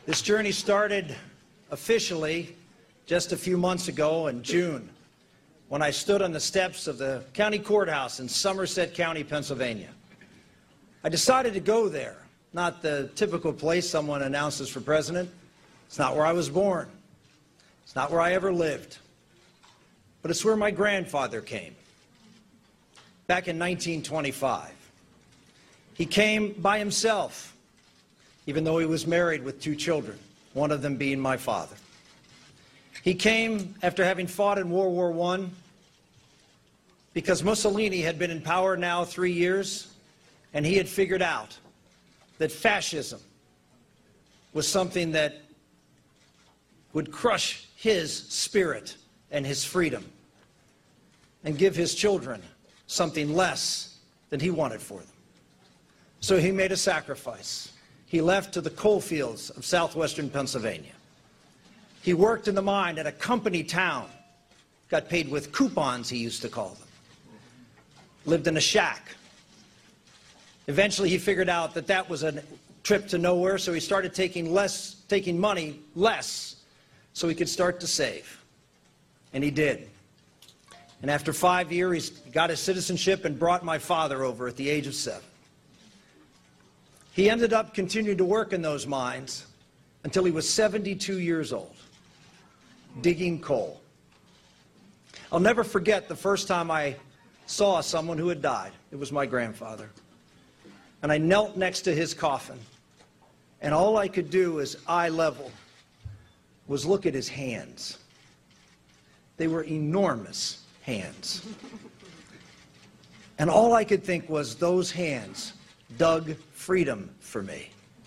This journey started officially just a few months ago in June, when I stood on the steps of the county courthouse in Somerset County, Pennsylvania. I decided to go there, not the typical place someone announces for president. It's not where I was born. It's not where I ever lived. But it's where my grandfather came, back in 1925. He came by himself, even though he was married with 2 children, one of them being my father. He came after having fought in World War I, because Mussolini had been in power now 3 years, and he had figured out that fascism was something that would crush his spirit and his freedom and give his children something less than he wanted for them. So he made a sacrifice. He left to the coal fields of southwestern Pennsylvania. He worked in the mine at a company town, got paid with coupons, he used to call them. Lived in a shack. Eventually he figured out that that was a trip to nowhere, so he started taking money less, so he could start to save. And he did. And after 5 years, he got his citizenship and brought my father over at the age of 7. He ended up continuing to work in those mines until he was 72 years old, digging coal. I'll never forget the first time I saw someone who had died. It was my grandfather. And I knelt next to his coffin, and all I could do as eye level was look at his hands. They were enormous hands. And all I could think was, those hands dug freedom for me.